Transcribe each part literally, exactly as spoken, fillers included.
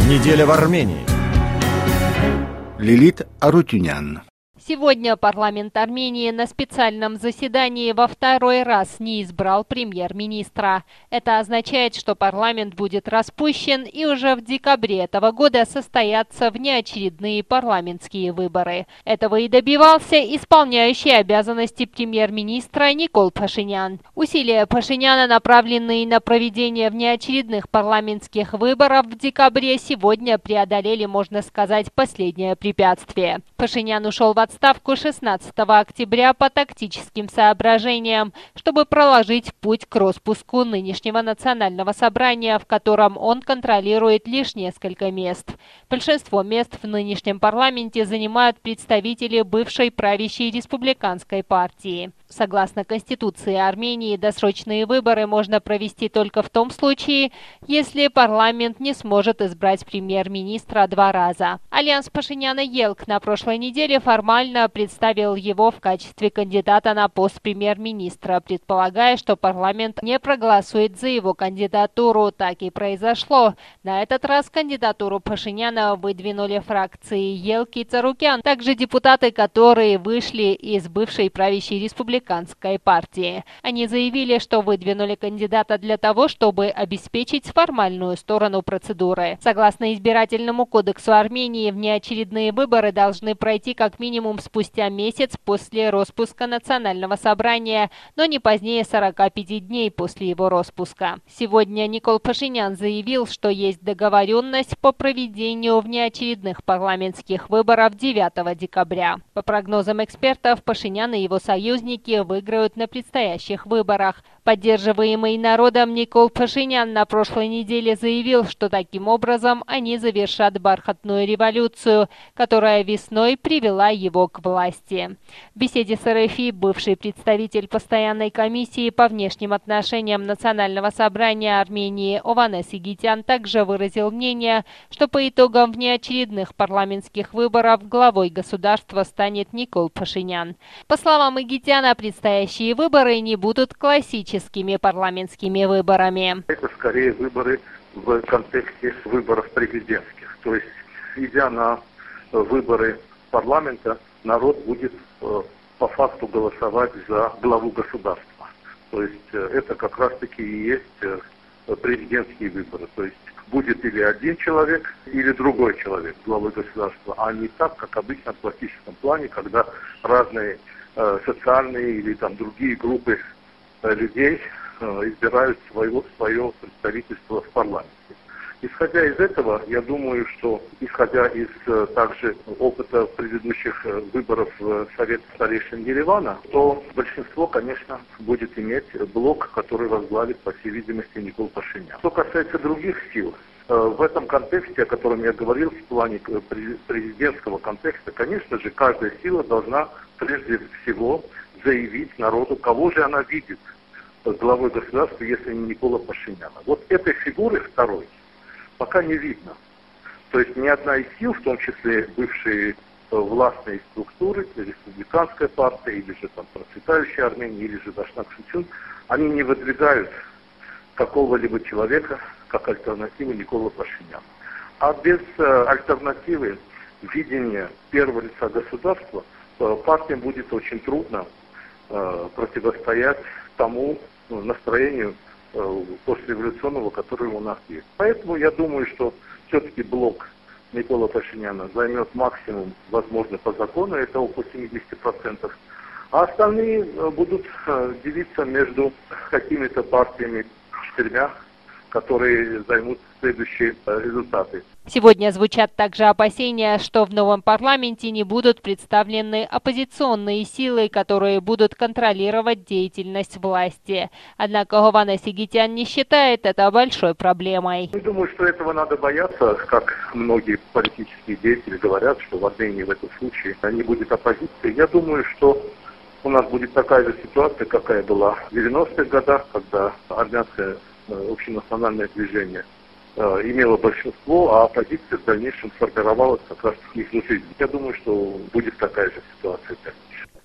Неделя в Армении. Лилит Арутюнян. Сегодня парламент Армении на специальном заседании во второй раз не избрал премьер-министра. Это означает, что парламент будет распущен, и уже в декабре этого года состоятся внеочередные парламентские выборы. Этого и добивался исполняющий обязанности премьер-министра Никол Пашинян. Усилия Пашиняна, направленные на проведение внеочередных парламентских выборов в декабре, сегодня преодолели, можно сказать, последнее препятствие. Пашинян ушел в отставку шестнадцатого октября по тактическим соображениям, чтобы проложить путь к распуску нынешнего национального собрания, в котором он контролирует лишь несколько мест. Большинство мест в нынешнем парламенте занимают представители бывшей правящей республиканской партии. Согласно Конституции Армении, досрочные выборы можно провести только в том случае, если парламент не сможет избрать премьер-министра два раза. Альянс Пашиняна-Елк на прошлой неделе формально представил его в качестве кандидата на пост премьер-министра, предполагая, что парламент не проголосует за его кандидатуру. Так и произошло. На этот раз кандидатуру Пашиняна выдвинули фракции Елк и Царукян, также депутаты, которые вышли из бывшей правящей республики партии. Они заявили, что выдвинули кандидата для того, чтобы обеспечить формальную сторону процедуры. Согласно избирательному кодексу Армении, внеочередные выборы должны пройти как минимум спустя месяц после распуска национального собрания, но не позднее сорока пяти дней после его распуска. Сегодня Никол Пашинян заявил, что есть договоренность по проведению внеочередных парламентских выборов девятого декабря. По прогнозам экспертов, Пашинян и его союзники выиграют на предстоящих выборах. Поддерживаемый народом Никол Пашинян на прошлой неделе заявил, что таким образом они завершат бархатную революцию, которая весной привела его к власти. В беседе с эр эф и бывший представитель постоянной комиссии по внешним отношениям Национального собрания Армении Ованес Игитян также выразил мнение, что по итогам внеочередных парламентских выборов главой государства станет Никол Пашинян. По словам Игитяна, предстоящие выборы не будут классическими парламентскими выборами. Это скорее выборы в контексте выборов президентских. То есть, идя на выборы парламента, народ будет по факту голосовать за главу государства. То есть это как раз-таки и есть президентские выборы. То есть будет или один человек, или другой человек главой государства, а не так, как обычно в классическом плане, когда разные социальные или там другие группы людей избирают своего, свое представительство в парламенте. Исходя из этого, я думаю, что, исходя из также опыта предыдущих выборов в Совет старейшин Еревана, то большинство, конечно, будет иметь блок, который возглавит, по всей видимости, Никол Пашинян. Что касается других сил, в этом контексте, о котором я говорил, в плане президентского контекста, конечно же, каждая сила должна прежде всего заявить народу, кого же она видит главой государства, если не Никола Пашиняна. Вот этой фигуры второй пока не видно. То есть ни одна из сил, в том числе бывшие властные структуры, республиканская партия, или же там процветающая Армения, или же Дашнак Шучун, они не выдвигают какого-либо человека как альтернативу Никола Пашиняна. А без э, альтернативы видения первого лица государства э, партиям будет очень трудно э, противостоять тому ну, настроению э, послереволюционного, которое у нас есть. Поэтому я думаю, что все-таки блок Никола Пашиняна займет максимум, возможно, по закону, это около семидесяти процентов. А остальные э, будут э, делиться между какими-то партиями, четырьмя, которые займут следующие результаты. Сегодня звучат также опасения, что в новом парламенте не будут представлены оппозиционные силы, которые будут контролировать деятельность власти. Однако Ованес Игитян не считает это большой проблемой. Я думаю, что этого надо бояться, как многие политические деятели говорят, что в Армении в этом случае не будет оппозиции. Я думаю, что у нас будет такая же ситуация, какая была в девяностых годах, когда армянское общенациональное движение э, имело большинство, а оппозиция в дальнейшем сформировалась как раз их жизнь. Я думаю, что будет такая же ситуация.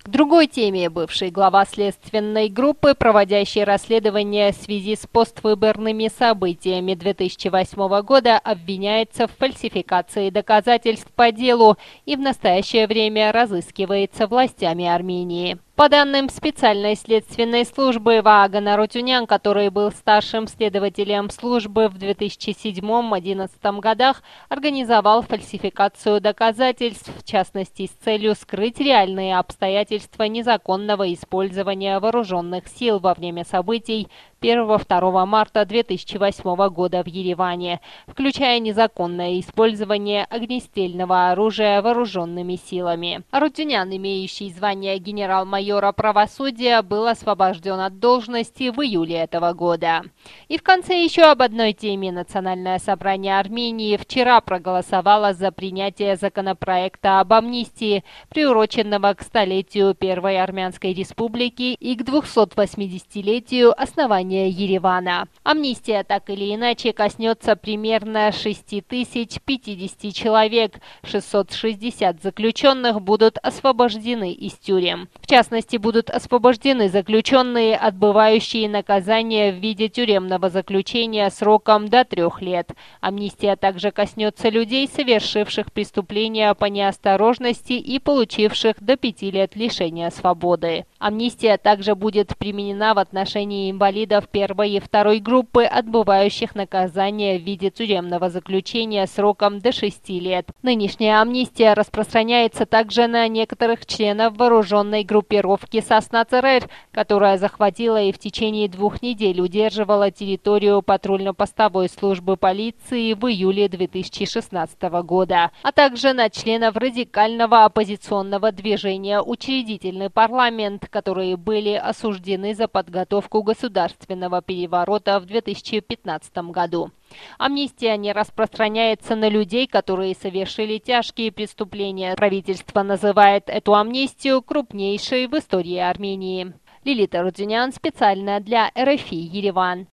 К другой теме. Бывший глава следственной группы, проводящей расследование в связи с поствыборными событиями две тысячи восьмого года, обвиняется в фальсификации доказательств по делу и в настоящее время разыскивается властями Армении. По данным специальной следственной службы, Вааганн Арутюнян, который был старшим следователем службы в две тысячи седьмом — две тысячи одиннадцатом годах, организовал фальсификацию доказательств, в частности, с целью скрыть реальные обстоятельства незаконного использования вооруженных сил во время событий первого-второго марта две тысячи восьмого года в Ереване, включая незаконное использование огнестрельного оружия вооруженными силами. Арутюнян, имеющий звание генерал-майора правосудия, был освобожден от должности в июле этого года. И в конце еще об одной теме. Национальное собрание Армении вчера проголосовало за принятие законопроекта об амнистии, приуроченного к столетию Первой Армянской Республики и к двухсотвосьмидесятилетию основания Еревана. Амнистия так или иначе коснется примерно шести тысяч пятидесяти человек. шестьсот шестьдесят заключенных будут освобождены из тюрем. В частности, будут освобождены заключенные, отбывающие наказание в виде тюремного заключения сроком до трех лет. Амнистия также коснется людей, совершивших преступления по неосторожности и получивших до пяти лет лишения свободы. Амнистия также будет применена в отношении инвалидов первой и второй группы, отбывающих наказание в виде тюремного заключения сроком до шести лет. Нынешняя амнистия распространяется также на некоторых членов вооруженной группировки «Сосна-ЦРР», которая захватила и в течение двух недель удерживала территорию патрульно-постовой службы полиции в июле две тысячи шестнадцатого года, а также на членов радикального оппозиционного движения «Учредительный парламент», которые были осуждены за подготовку государственного переворота в две тысячи пятнадцатом году. Амнистия не распространяется на людей, которые совершили тяжкие преступления. Правительство называет эту амнистию крупнейшей в истории Армении. Лилита Рудзюнян, специально для эр эф и Ереван.